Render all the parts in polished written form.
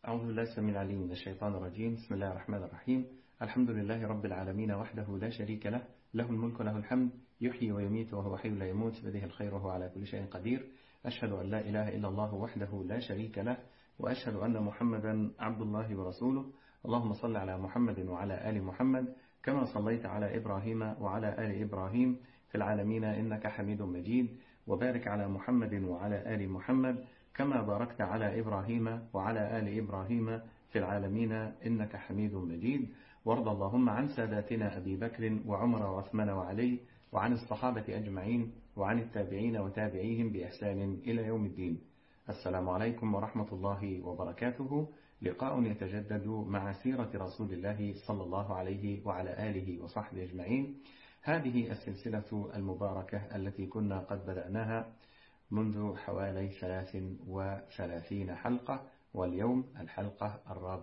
أعوذ بالله السميع العليم من الشيطان الرجيم. بسم الله الرحمن الرحيم. الحمد لله رب العالمين وحده لا شريك له، له الملك وله الحمد، يحيي ويميت وهو حي لا يموت، بيده الخير وهو على كل شيء قدير. أشهد أن لا إله إلا الله وحده لا شريك له، وأشهد أن محمدا عبد الله ورسوله. اللهم صل على محمد وعلى آل محمد كما صليت على إبراهيم وعلى آل إبراهيم في العالمين إنك حميد مجيد، وبارك على محمد وعلى آل محمد كما باركت على إبراهيم وعلى آل إبراهيم في العالمين إنك حميد مجيد. وارض اللهم عن ساداتنا أبي بكر وعمر وعثمان وعلي، وعن الصحابة أجمعين، وعن التابعين وتابعيهم بإحسان إلى يوم الدين. السلام عليكم ورحمة الله وبركاته. لقاء يتجدد مع سيرة رسول الله صلى الله عليه وعلى آله وصحبه أجمعين. هذه السلسلة المباركة التي كنا قد بدأناها منذ حوالي 33 حلقة، واليوم الحلقة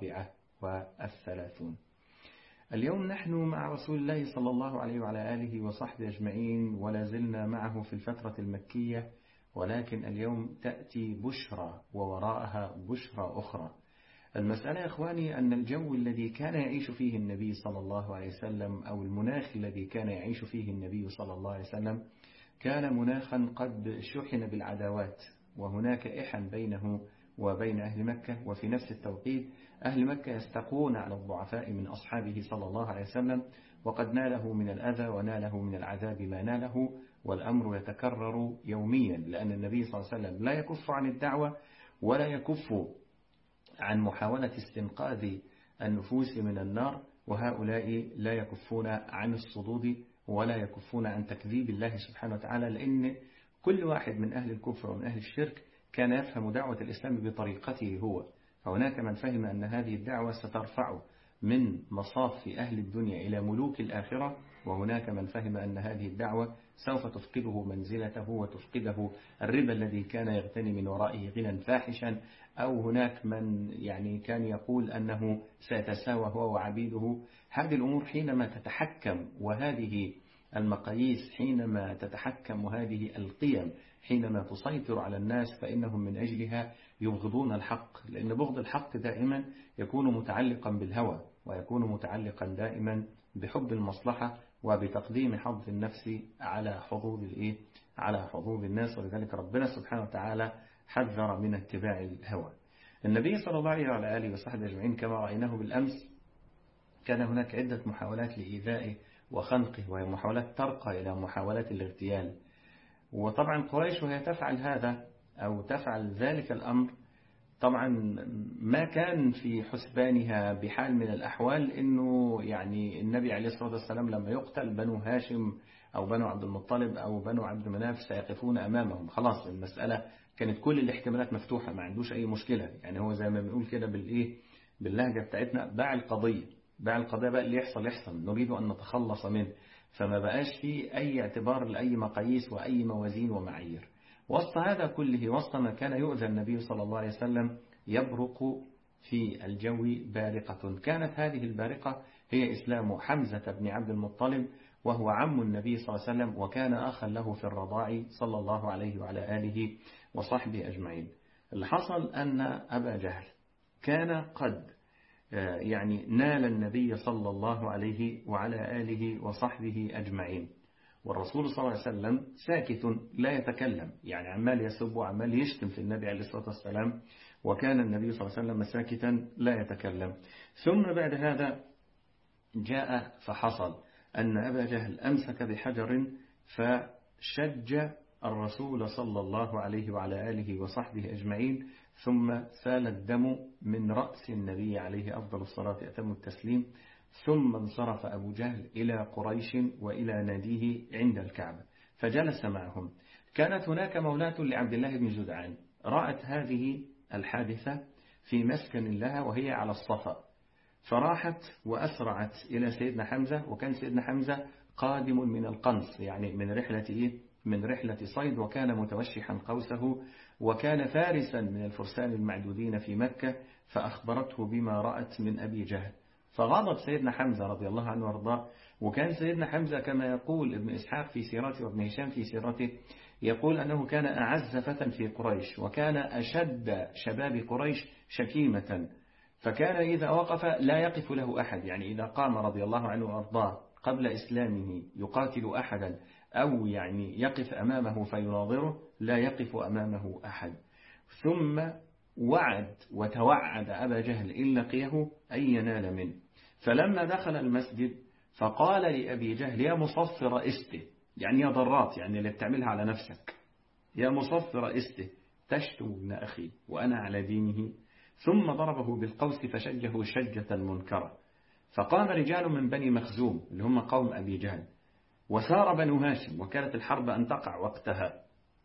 34. اليوم نحن مع رسول الله صلى الله عليه وعلى آله وصحبه أجمعين، ولا زلنا معه في الفترة المكية، ولكن اليوم تأتي بشرى ووراءها بشرى أخرى. المسألة يا إخواني أن الجو الذي كان يعيش فيه النبي صلى الله عليه وسلم، أو المناخ الذي كان يعيش فيه النبي صلى الله عليه وسلم، كان مناخا قد شحن بالعداوات، وهناك إحن بينه وبين أهل مكة، وفي نفس التوقيت أهل مكة يستقون على الضعفاء من أصحابه صلى الله عليه وسلم، وقد ناله من الأذى وناله من العذاب ما ناله، والأمر يتكرر يوميا، لأن النبي صلى الله عليه وسلم لا يكف عن الدعوة ولا يكف عن محاولة استنقاذ النفوس من النار، وهؤلاء لا يكفون عن الصدود ولا يكفون عن تكذيب الله سبحانه وتعالى، لأن كل واحد من أهل الكفر ومن أهل الشرك كان يفهم دعوة الإسلام بطريقته هو. فهناك من فهم أن هذه الدعوة سترفعه من مصاف أهل الدنيا إلى ملوك الآخرة، وهناك من فهم أن هذه الدعوة سوف تفقده منزلته وتفقده الربا الذي كان يغتني من ورائه غنى فاحشا، أو هناك من كان يقول أنه سيتساوى هو وعبيده. هذه الأمور حينما تتحكم، وهذه المقاييس حينما تتحكم، وهذه القيم حينما تسيطر على الناس، فإنهم من أجلها يبغضون الحق، لأن بغض الحق دائما يكون متعلقا بالهوى، ويكون متعلقا دائما بحب المصلحة وبتقديم حظ النفس على حظوظ الناس. ولذلك ربنا سبحانه وتعالى حذر من اتباع الهوى. النبي صلى الله عليه وعلى آله وصحبه أجمعين كما رأيناه بالأمس، كان هناك عدة محاولات لإيذائه وخنقه، وهي محاولات ترقى إلى محاولات الاغتيال. وطبعا قريش وهي تفعل هذا أو تفعل ذلك الأمر، طبعا ما كان في حسبانها بحال من الأحوال أنه النبي عليه الصلاة والسلام لما يقتل بنو هاشم أو بنو عبد المطلب أو بنو عبد مناف سيقفون أمامهم. خلاص المسألة كانت كل الاحتمالات مفتوحة، ما عندوش أي مشكلة. هو زي ما بنقول كده باللهجة بتاعتنا، باع القضية بقى، اللي يحصل نريد أن نتخلص منه. فما بقاش فيه أي اعتبار لأي مقاييس وأي موازين ومعايير. وسط هذا كله، وسط ما كان يؤذى النبي صلى الله عليه وسلم، يبرق في الجو بارقة. كانت هذه البارقة هي إسلام حمزة بن عبد المطلب، وهو عم النبي صلى الله عليه وسلم، وكان أخا له في الرضاع صلى الله عليه وعلى آله وصحبه أجمعين. اللي حصل أن أبا جهل كان قد نال النبي صلى الله عليه وعلى آله وصحبه أجمعين، والرسول صلى الله عليه وسلم ساكت لا يتكلم، عمال يسب وعمال يشتم في النبي عليه الصلاة والسلام، وكان النبي صلى الله عليه وسلم ساكتا لا يتكلم. ثم بعد هذا جاء فحصل أن أبا جهل أمسك بحجر فشج الرسول صلى الله عليه وعلى آله وصحبه أجمعين، ثم سال الدم من رأس النبي عليه أفضل الصلاة وأتم التسليم. ثم انصرف أبو جهل إلى قريش وإلى ناديه عند الكعبة فجلس معهم. كانت هناك مولاة لعبد الله بن جدعان رأت هذه الحادثة في مسكن لها وهي على الصفا، فراحت وأسرعت إلى سيدنا حمزة، وكان سيدنا حمزة قادم من القنص، من رحلة صيد، وكان متوشحا قوسه، وكان فارسا من الفرسان المعدودين في مكة، فأخبرته بما رأت من أبي جهل، فغضب سيدنا حمزة رضي الله عنه وارضاه. وكان سيدنا حمزة كما يقول ابن إسحاق في سيرته وابن هشام في سيرته، يقول أنه كان أعز فتى في قريش، وكان أشد شباب قريش شكيمة، فكان إذا وقف لا يقف له أحد، يعني إذا قام رضي الله عنه وأرضاه قبل إسلامه يقاتل أحدا أو يعني يقف أمامه فيناظره، لا يقف أمامه أحد. ثم وعد وتوعد أبا جهل إن لقيه أن ينال منه. فلما دخل المسجد فقال لأبي جهل يا مصفر استه، يعني يا ضرات، يعني اللي بتعملها على نفسك، يا مصفر استه تشتم ابن أخي وأنا على دينه. ثم ضربه بالقوس فشجه شجة منكرة. فقام رجال من بني مخزوم اللي هم قوم أبي جهل، وسار بنو هاشم، وكانت الحرب أن تقع وقتها.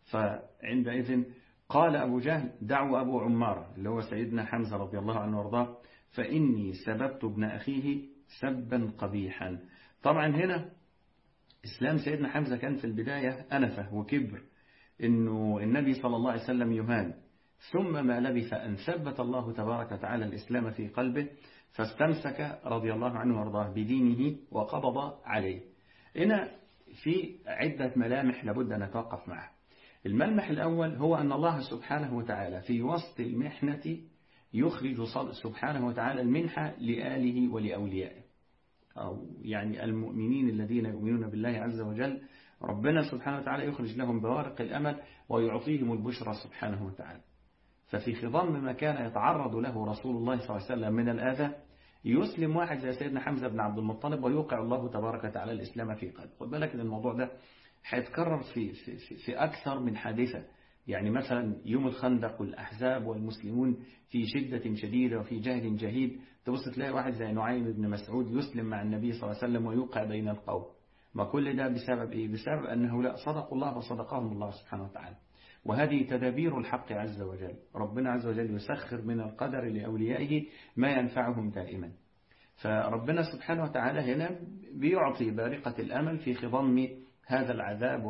فعندئذ قال أبو جهل دعوا أبو عمارة اللي هو سيدنا حمزة رضي الله عنه وارضاه فإني سببت ابن أخيه سبا قبيحا. طبعا هنا إسلام سيدنا حمزة كان في البداية أنفة وكبر إنه النبي صلى الله عليه وسلم يهان، ثم ما لبث أن ثبت الله تبارك وتعالى الإسلام في قلبه، فاستمسك رضي الله عنه وارضاه بدينه وقبض عليه. هنا في عدة ملامح لابد أن نتوقف معها. الملمح الأول هو أن الله سبحانه وتعالى في وسط المحنة يخرج سبحانه وتعالى المنحة لآله ولأوليائه، أو يعني المؤمنين الذين يؤمنون بالله عز وجل، ربنا سبحانه وتعالى يخرج لهم بوارق الأمل ويعطيهم البشرى سبحانه وتعالى. ففي خضم ما كان يتعرض له رسول الله صلى الله عليه وسلم من الآذى يسلم واحد زي سيدنا حمزة بن عبد المطلب ويوقع الله تبارك وتعالى الإسلام في قلبه. خد بالك ان الموضوع ده هيتكرر في أكثر من حادثة. يعني مثلا يوم الخندق والأحزاب والمسلمون في شدة شديدة وفي جهل جهيد، تبص تلاقي واحد زي نعيم بن مسعود يسلم مع النبي صلى الله عليه وسلم ويوقع بين القوم. ما كل ده بسبب إيه؟ بسبب أن هؤلاء صدقوا الله وصدقهم الله سبحانه وتعالى. وهذه تدابير الحق عز وجل، ربنا عز وجل يسخر من القدر لأوليائه ما ينفعهم دائما. فربنا سبحانه وتعالى هنا بيعطي بارقة الأمل في خضم هذا العذاب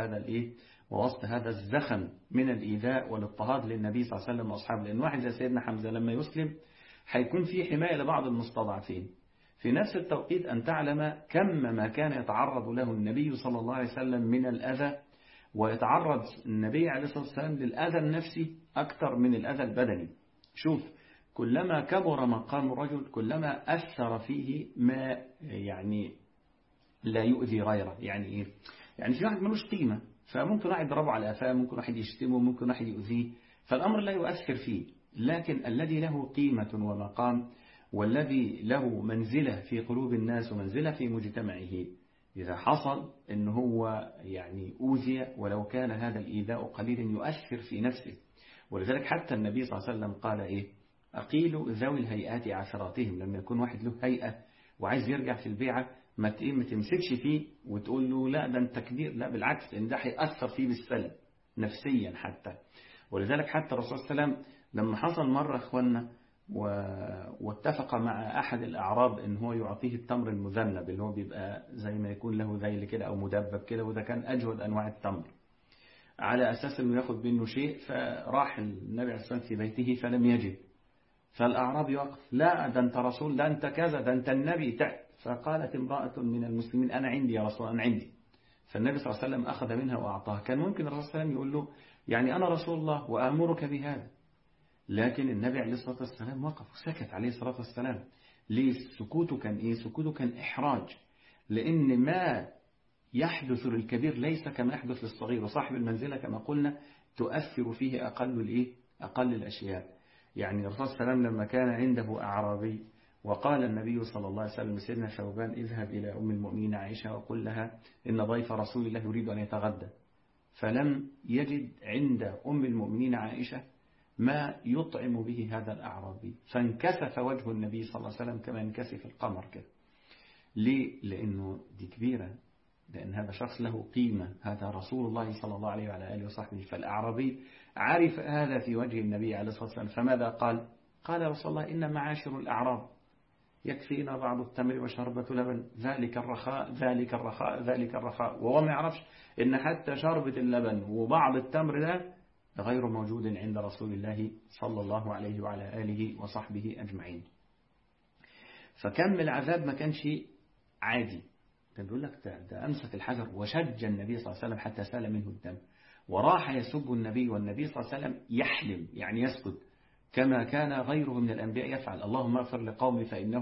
ووسط هذا الزخم من الإيذاء والاضطهاد للنبي صلى الله عليه وسلم وأصحابه. لأن واحد زي سيدنا حمزة لما يسلم هيكون في حماية لبعض المستضعفين. في نفس التوقيت أن تعلم كم ما كان يتعرض له النبي صلى الله عليه وسلم من الأذى، ويتعرض النبي عليه الصلاة والسلام للأذى النفسي أكثر من الأذى البدني. شوف، كلما كبر مقام الرجل كلما أثر فيه ما يعني لا يؤذي غيره. يعني إيه؟ يعني في واحد ملوش قيمة، فممكن واحد يضربه على قفاه، ممكن واحد يشتمه، ممكن واحد يؤذيه، فالأمر لا يؤثر فيه. لكن الذي له قيمة ومقام والذي له منزلة في قلوب الناس ومنزلة في مجتمعه، إذا حصل أنه هو يعني أوذي ولو كان هذا الإيذاء قليلا يؤثر في نفسه. ولذلك حتى النبي صلى الله عليه وسلم قال إيه؟ أقيلوا ذوي الهيئات عثراتهم. لما يكون واحد له هيئة وعايز يرجع في البيعة ما تمسكش فيه وتقول له لا ده انت كبير، لا بالعكس، ان ده هيأثر فيه بالسلب نفسيا حتى. ولذلك حتى الرسول صلى الله عليه وسلم لما حصل مرة اخوانا واتفق مع أحد الأعراب ان هو يعطيه التمر المذنب اللي هو بيبقى زي ما يكون له ذيل كده أو مدبب كده، وده كان أجود أنواع التمر، على أساس انه ياخد منه شيء. فراح النبي عليه الصلاة والسلام في بيته فلم يجد، فالأعرابي وقف، لا ده أنت رسول، ده أنت كذا، ده أنت النبي. فقالت امرأة من المسلمين أنا عندي يا رسول، أنا عندي. فالنبي صلى الله عليه وسلم أخذ منها وأعطاها. كان ممكن الرسول صلى الله عليه وسلم يقول له يعني أنا رسول الله وأمرك بهذا، لكن النبي عليه الصلاة والسلام وقف وسكت عليه الصلاة والسلام. ليه سكوته؟ كان إيه سكوته؟ كان إحراج، لأن ما يحدث للكبير ليس كما يحدث للصغير، وصاحب المنزلة كما قلنا تؤثر فيه أقل الأشياء. يعني الرسول صلى الله عليه وسلم لما كان عنده أعرابي وقال النبي صلى الله عليه وسلم لسيدنا ثوبان اذهب إلى أم المؤمنين عائشة وقل لها إن ضيف رسول الله يريد أن يتغدى، فلم يجد عند أم المؤمنين عائشة ما يطعم به هذا الأعرابي، فانكسف وجه النبي صلى الله عليه وسلم كما ينكسف القمر كده. ليه؟ لأنه دي كبيرة، لأن هذا شخص له قيمة، هذا رسول الله صلى الله عليه وعلى آله وصحبه. فالأعرابي عرف هذا في وجه النبي عليه الصلاة والسلام، فماذا قال؟ قال يا رسول الله إن معاشر الأعراب يكفينا بعض التمر وشربة لبن، ذلك الرخاء ذلك الرخاء ذلك الرخاء. وهو ما يعرفش إن حتى شربة اللبن وبعض التمر ده غير موجود عند رسول الله صلى الله عليه وعلى آله وصحبه أجمعين. فكم العذاب ما كانش عادي. كان بيقول لك ده أمسك الحجر وشج النبي صلى الله عليه وسلم حتى سال منه الدم، وراح يسب النبي والنبي صلى الله عليه وسلم يحلم يعني يسكت. كما كان غيره من الأنبياء يفعل. اللهم اغفر لقومي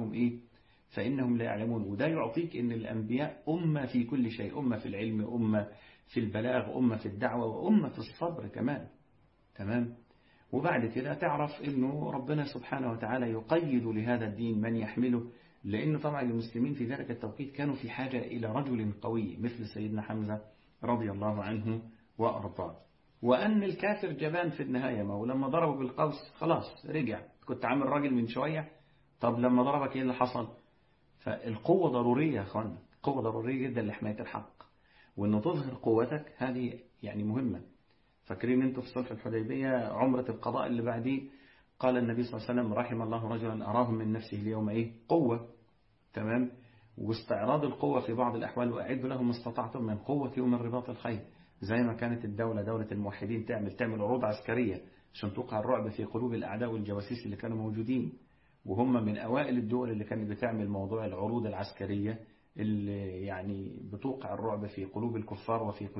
فإنهم لا يعلمون. وده يعطيك أن الأنبياء أمة في كل شيء، أمة في العلم، أمة في البلاغ، أمة في الدعوة، وأمة في الصبر كمان. تمام. وبعد كده تعرف أنه ربنا سبحانه وتعالى يقيد لهذا الدين من يحمله، لأنه طبعا المسلمين في ذلك التوقيت كانوا في حاجة إلى رجل قوي مثل سيدنا حمزة رضي الله عنه وأرضاه. وأن الكافر جبان في النهاية، ما هو لما ضربه بالقوس خلاص رجع، كنت عامل راجل من شوية، طب لما ضربك إيه اللي حصل؟ فالقوة ضرورية يا أخوانا، قوة ضرورية جدا لحماية الحق، وأنه تظهر قوتك هذه يعني مهمة. فاكرين أنتوا في صلح الحديبية عمرة القضاء اللي بعديه قال النبي صلى الله عليه وسلم رحم الله رجلا أراه من نفسه اليوم قوة. تمام. واستعراض القوة في بعض الأحوال، وأعدوا لهم ما استطعتم من قوة ومن رباط الخيل، زي ما كانت دولة الموحدين تعمل عروض عسكرية عشان توقع الرعب في قلوب الأعداء والجواسيس اللي كانوا موجودين، وهم من أوائل الدول اللي كانت بتعمل موضوع العروض العسكرية اللي يعني بتوقع الرعب في قلوب الكفار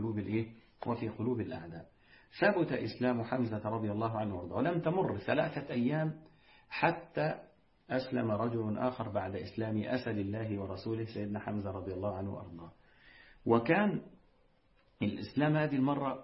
وفي قلوب الأعداء. ثبت إسلام حمزة رضي الله عنه وارضاه، ولم تمر 3 أيام حتى أسلم رجل آخر بعد إسلام أسد الله ورسوله سيدنا حمزة رضي الله عنه وارضاه. وكان الإسلام هذه المرة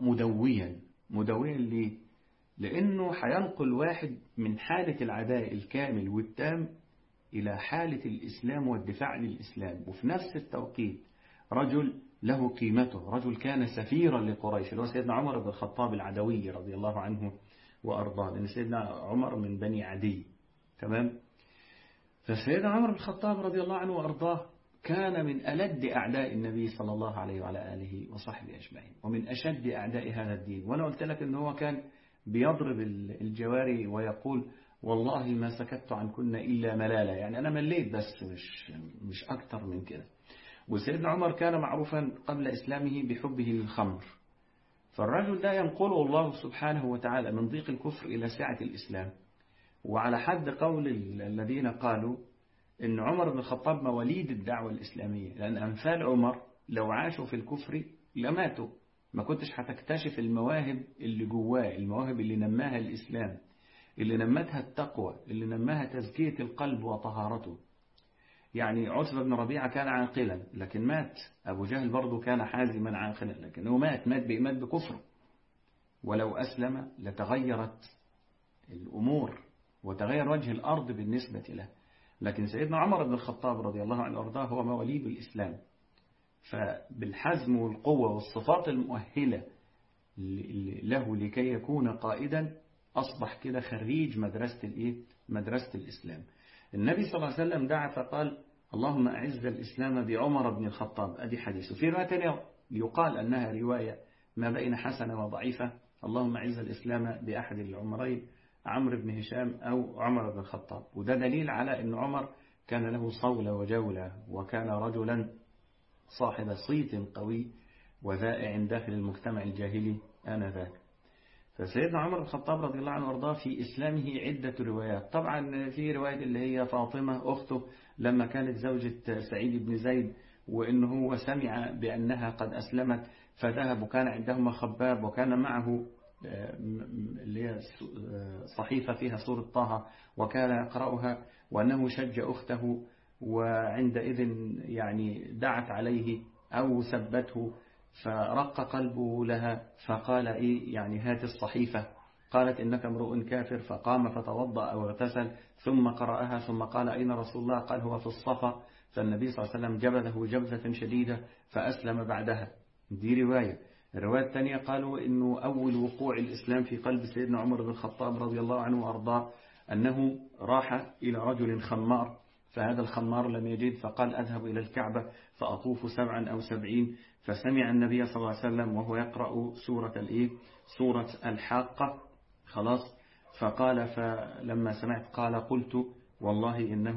مدويا ليه؟ لأنه هينقل واحد من حالة العداء الكامل والتام إلى حالة الإسلام والدفاع عن الإسلام، وفي نفس التوقيت رجل له قيمته، رجل كان سفيرا لقريش اللي هو سيدنا عمر بن الخطاب العدوي رضي الله عنه وأرضاه، لأن سيدنا عمر من بني عدي. تمام. فسيدنا عمر بن الخطاب رضي الله عنه وأرضاه كان من ألد أعداء النبي صلى الله عليه وعلى آله وصحبه أجمعين، ومن أشد أعداء هذا الدين. وأنا قلت لك أنه هو كان بيضرب الجواري ويقول والله ما سكت عنكن إلا ملالة، يعني أنا مليت بس مش أكتر من كده. وسيدنا عمر كان معروفا قبل إسلامه بحبه للخمر، فالرجل ده ينقله الله سبحانه وتعالى من ضيق الكفر إلى سعة الإسلام. وعلى حد قول الذين قالوا إن عمر بن الخطاب مواليد الدعوة الإسلامية، لأن أمثال عمر لو عاشوا في الكفر لماتوا، ما كنتش هتكتشف المواهب اللي جواه، المواهب اللي نماها الإسلام، اللي نمتها التقوى، اللي نماها تزكية القلب وطهارته. يعني عتبة بن ربيعة كان عاقلا لكن مات. أبو جهل برضه كان حازما عاقلا لكنه مات بكفر. ولو أسلم لتغيرت الأمور وتغير وجه الأرض بالنسبة له. لكن سيدنا عمر بن الخطاب رضي الله عنه وارضاه هو مواليد الإسلام، فبالحزم والقوة والصفات المؤهلة له لكي يكون قائدا أصبح كده خريج مدرسة الإسلام. النبي صلى الله عليه وسلم دعا فقال اللهم أعز الإسلام بعمر بن الخطاب، أدي حديث. وفي رواية ثانية يقال أنها رواية ما بين حسنة وضعيفة، اللهم أعز الإسلام بأحد العمرين، عمرو بن هشام أو عمر بن الخطاب. وده دليل على أن عمر كان له صولة وجولة، وكان رجلا صاحب صيت قوي وذائع داخل المجتمع الجاهلي آنذاك. فسيدنا عمر بن الخطاب رضي الله عنه وارضاه في إسلامه عدة روايات. طبعا في رواية اللي هي فاطمة أخته لما كانت زوجة سعيد بن زيد، وإنه هو سمع بأنها قد أسلمت فذهب، وكان عندهما خباب وكان معه اللي هي صحيفة فيها سورة طه وكان يقرأها، وأنه شج أخته وعندئذ يعني دعت عليه أو سبته فرق قلبه لها، فقال يعني هات الصحيفة. قالت إنك امرؤ كافر، فقام فتوضأ أو اغتسل ثم قرأها، ثم قال أين رسول الله؟ قال هو في الصفا. فالنبي صلى الله عليه وسلم جبذه جبذة شديدة فأسلم بعدها. دي رواية. الرواية الثانية قالوا إنه أول وقوع الإسلام في قلب سيدنا عمر بن الخطاب رضي الله عنه وأرضاه أنه راح إلى رجل خمار، فهذا الخمار لم يجد، فقال أذهب إلى الكعبة فأطوف 7 أو 70. فسمع النبي صلى الله عليه وسلم وهو يقرأ سورة الحاقة خلاص. فقال فلما سمعت قال قلت والله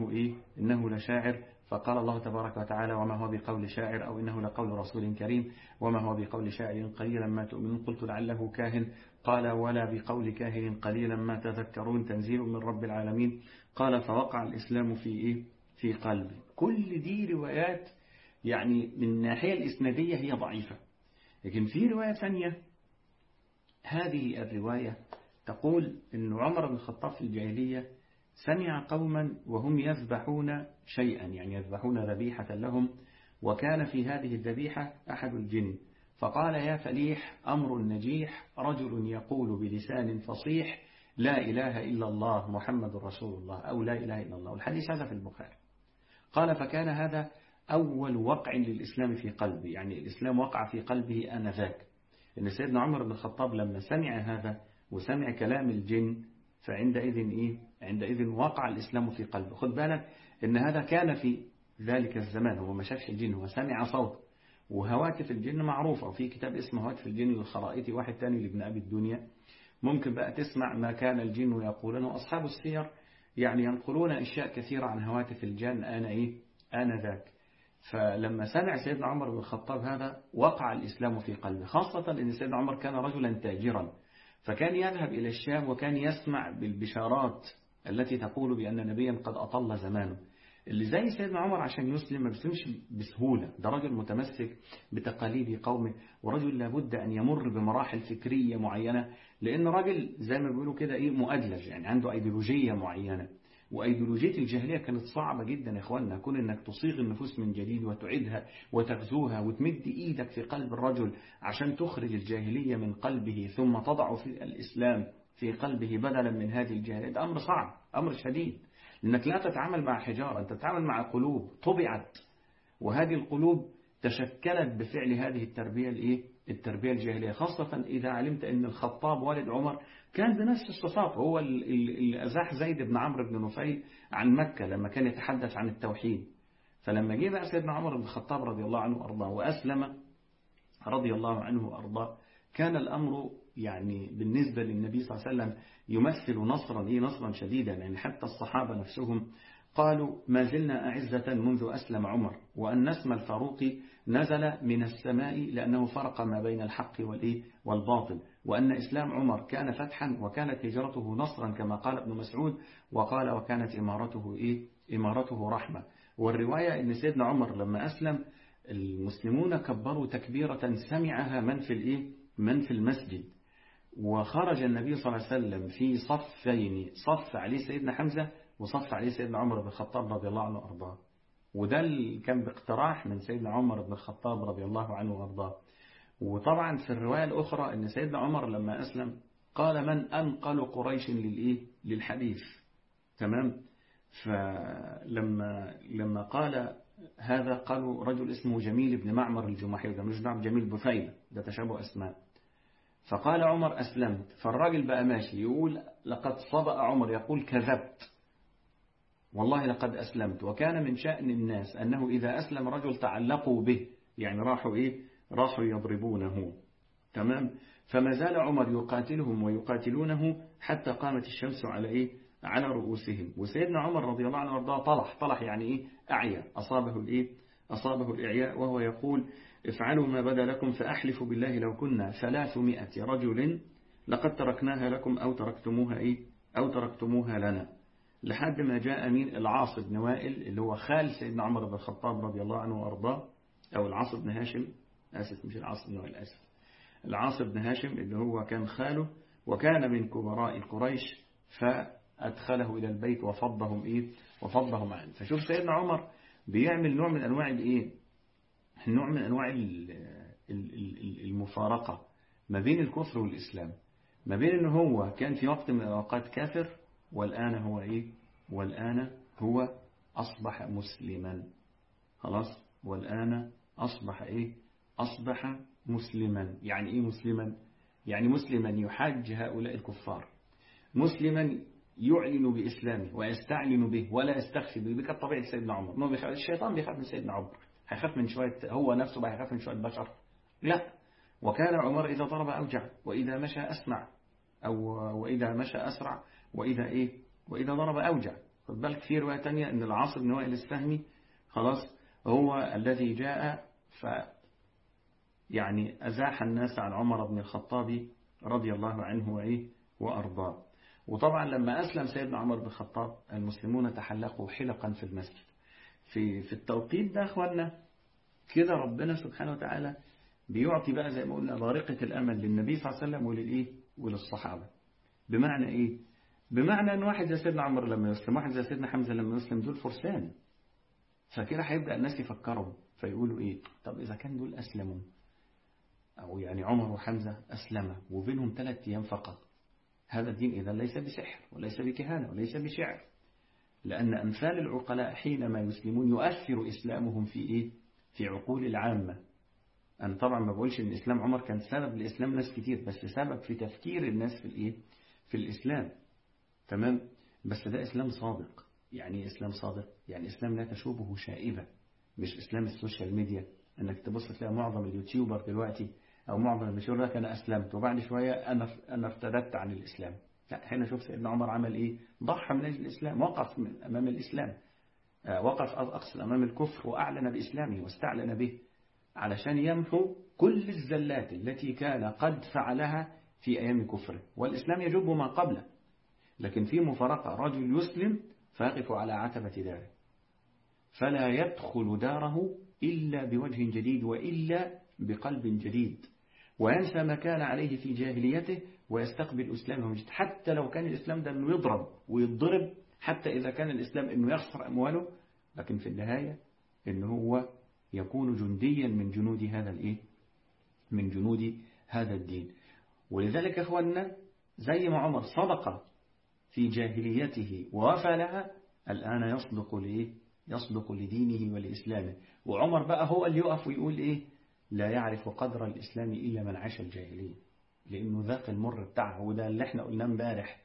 إنه لشاعر. فقال الله تبارك وتعالى وما هو بقول شاعر، أو إنه لقول رسول كريم، وما هو بقول شاعر قليلا ما تؤمنون. قلت لعله كاهن. قال ولا بقول كاهن قليلا ما تذكرون، تنزيل من رب العالمين. قال فوقع الإسلام في قلبي. كل دي روايات يعني من الناحية الإسنادية هي ضعيفة، لكن في رواية ثانية، هذه الرواية تقول إن عمر بن الخطاب في الجاهلية سمع قوما وهم يذبحون شيئا، يعني يذبحون ذبيحة لهم، وكان في هذه الذبيحة أحد الجن، فقال: يا فليح أمر نجيح، رجل يقول بلسان فصيح لا إله إلا الله محمد رسول الله، أو لا إله إلا الله. والحديث هذا في البخاري. قال: فكان هذا أول وقع للإسلام في قلبي، يعني الإسلام وقع في قلبه آنذاك، إن سيدنا عمر بن الخطاب لما سمع هذا وسمع كلام الجن، فعندئذ عندئذ وقع الإسلام في قلبه. خد بالك إن هذا كان في ذلك الزمان، هو ما شافش الجن، هو سمع صوت. وهواتف الجن معروفة، وفي كتاب اسمه هواتف الجن للخرائطي، واحد تاني لابن أبي الدنيا، ممكن بقى تسمع ما كان الجن يقولون. وأصحاب السير يعني ينقلون أشياء كثيرة عن هواتف الجن آنذاك. فلما سمع سيدنا عمر بن الخطاب هذا وقع الإسلام في قلبه، خاصة أن سيدنا عمر كان رجلا تاجرا، فكان يذهب إلى الشام وكان يسمع بالبشارات التي تقول بأن نبيا قد أطل زمانه. اللي زي سيدنا عمر عشان يسلم ما بيسلمش بسهولة، ده رجل متمسك بتقاليد قومه، ورجل لابد أن يمر بمراحل فكرية معينة، لأن رجل زي ما بيقولوا كده مؤدلج، يعني عنده أيديولوجية معينة. وأيديولوجية الجاهلية كانت صعبة جدا يا إخواننا، كون أنك تصيغ النفوس من جديد وتعيدها وتغزوها وتمد إيدك في قلب الرجل عشان تخرج الجاهلية من قلبه ثم تضع في الإسلام في قلبه بدلا من هذه الجاهلية، ده أمر صعب، أمر شديد، لأنك لا تتعامل مع حجارة، أنت تتعامل مع قلوب طبعت، وهذه القلوب تشكلت بفعل هذه التربية الجاهلية، خاصة إذا علمت أن الخطاب والد عمر كان بنفس الصفات، هو اللي أزاح زيد بن عمرو بن نفيل عن مكة لما كان يتحدث عن التوحيد. فلما جه بقى سيدنا عمر بن الخطاب رضي الله عنه وأرضاه وأسلم رضي الله عنه وأرضاه، كان الأمر يعني بالنسبة للنبي صلى الله عليه وسلم يمثل نصرا شديدا، يعني حتى الصحابة نفسهم قالوا: ما زلنا أعزة منذ أسلم عمر، وأن اسم الفاروق نزل من السماء لأنه فرق ما بين الحق والباطل، وأن إسلام عمر كان فتحا وكانت هجرته نصرا كما قال ابن مسعود، وقال: وكانت إمارته رحمة. والرواية أن سيدنا عمر لما أسلم المسلمون كبروا تكبيرة سمعها من في المسجد، وخرج النبي صلى الله عليه وسلم في صفين، صف عليه سيدنا حمزة وصف عليه سيدنا عمر بن الخطاب رضي الله عنه وأرضاه. وده اللي كان باقتراح من سيدنا عمر بن الخطاب رضي الله عنه وأرضاه. وطبعا في الرواية الأخرى أن سيدنا عمر لما أسلم قال: من أنقل قريش للحديث. تمام. فلما قال هذا قالوا رجل اسمه جميل بن معمر الجمحي، ده مش جميل بثيلة، ده تشابه أسماء. فقال عمر: أسلمت. فالراجل بقى ماشي يقول: لقد صبأ عمر، يقول: كذبت والله لقد أسلمت. وكان من شأن الناس أنه إذا أسلم رجل تعلقوا به، يعني راحوا يضربونه. تمام. فما زال عمر يقاتلهم ويقاتلونه حتى قامت الشمس على رؤوسهم. وسيدنا عمر رضي الله عنه وارضاه طلح يعني أعيا، أصابه الإعياء، وهو يقول: افعلوا ما بدا لكم، فأحلف بالله لو كنا 300 رجل لقد تركناها لكم أو تركتموها لنا. لحد ما جاء العاص بن وائل اللي هو خال سيدنا عمر بن الخطاب رضي الله عنه وارضاه، أو العاص بن هاشم، مش العاص بن وائل، العاص بن هاشم اللي هو كان خاله وكان من كبراء قريش، فأدخله إلى البيت وفضهم عنه. فشوف سيدنا عمر بيعمل نوع من أنواع المفارقة ما بين الكفر والإسلام، ما بين أنه هو كان في وقت من الأوقات كافر، والآن هو أصبح مسلما. خلاص. والآن أصبح مسلما. يعني إيه مسلما؟ يعني مسلما يحاج هؤلاء الكفار، مسلما يعلن بإسلامه ويستعلن به ولا يستخفي به. كانت طبيعة سيدنا عمر. الشيطان بيخاف من سيدنا عمر، هيخاف من شوية، هو نفسه بقى هيخاف من شوية بشر؟ لا. وكان عمر إذا ضرب أوجع، وإذا مشى أسمع، وإذا مشى أسرع، وإذا ضرب أوجع. خد بالك في رواية تانية أن العاص بن وائل السهمي خلاص هو الذي جاء يعني أزاح الناس عن عمر بن الخطاب رضي الله عنه وأرضاه. وطبعا لما أسلم سيدنا عمر بن الخطاب المسلمون تحلقوا حلقا في المسجد. في التوقيت ده أخوانا كده ربنا سبحانه وتعالى بيعطي بقى زي ما قلنا بارقة الأمل للنبي صلى الله عليه وسلم وللصحابة. بمعنى إيه؟ بمعنى أن واحد زي سيدنا عمر لما يسلم، واحد زي سيدنا حمزة لما يسلم، دول فرسان. فكده هيبدأ الناس يفكروا فيقولوا إيه؟ طب إذا كان دول أسلموا، أو يعني عمر وحمزة أسلم وبينهم 3 أيام فقط، هذا الدين إذا ليس بسحر وليس بكهانة وليس بشعر، لأن أمثال العقلاء حينما يسلمون يؤثر إسلامهم في إيه؟ في عقول العامة. أنا طبعا ما بقولش إن إسلام عمر كان سبب لإسلام ناس كتير، بس سبب في تفكير الناس في الإيه؟ في الإسلام. تمام؟ بس ده إسلام صادق. يعني إسلام صادق يعني إسلام لا تشوبه شائبة، مش إسلام السوشيال ميديا، أنك تبص تلاقي معظم اليوتيوبر دلوقتي أو معظم المشهور لك أنا أسلمت وبعد شوية أنا ارتدت عن الإسلام. لا، هنا شوف سيدنا عمر عمل إيه؟ ضحى من أجل الإسلام، وقف أمام الإسلام، وقف أقصد أمام الكفر وأعلن بإسلامه واستعلن به، علشان يمحو كل الزلات التي كان قد فعلها في أيام كفره. والإسلام يجب ما قبله، لكن في مفارقة، رجل يسلم فيقف على عتبة داره فلا يدخل داره إلا بوجه جديد وإلا بقلب جديد، وينسى ما كان عليه في جاهليته ويستقبل إسلامه من جديد، حتى لو كان الإسلام ده أنه يضرب ويتضرب، حتى إذا كان الإسلام أنه يخسر أمواله، لكن في النهاية أنه هو يكون جنديا من جنود هذا الإيه؟ من جنود هذا الدين. ولذلك أخواننا زي ما عمر صدق في جاهليته ووفى لها، الآن يصدق لإيه؟ يصدق لدينه ولإسلامه. وعمر بقى هو اللي يقف ويقول إيه؟ لا يعرف قدر الإسلام إلا من عاش الجاهلية، لأنه ذاق المر بتاعه، وده اللي احنا قلناه امبارح،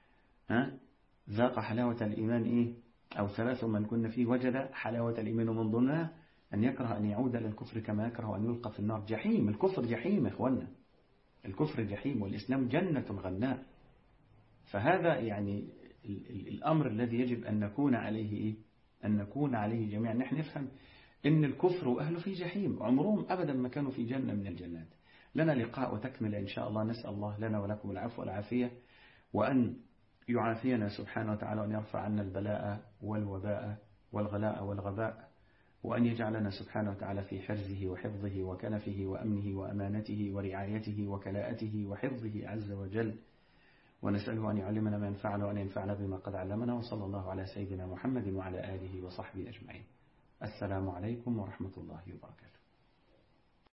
ذاق حلاوة الإيمان إيه؟ أو 3 من كنا فيه وجد حلاوة الإيمان من ضمنها أن يكره أن يعود للكفر كما يكره أن يلقى في النار. جحيم، الكفر جحيم إخوانا، الكفر جحيم والإسلام جنة غناء. فهذا يعني الأمر الذي يجب أن نكون عليه إيه؟ أن نكون عليه جميعا. نحن نفهم إن الكفر وأهله في جحيم، عمرهم أبدا ما كانوا في جنة من الجنات. لنا لقاء وتكملة إن شاء الله، نسأل الله لنا ولكم العفو والعافية، وأن يعافينا سبحانه وتعالى، وأن يرفع عنا البلاء والوباء والغلاء والغباء، وأن يجعلنا سبحانه وتعالى في حرزه وحفظه وكنفه وأمنه وأمانته ورعايته وكلاءته وحفظه عز وجل، ونسأله أن يعلمنا ما ينفعنا وأن ينفعنا بما قد علمنا. وصلى الله على سيدنا محمد وعلى آله وصحبه أجمعين. السلام عليكم ورحمة الله وبركاته.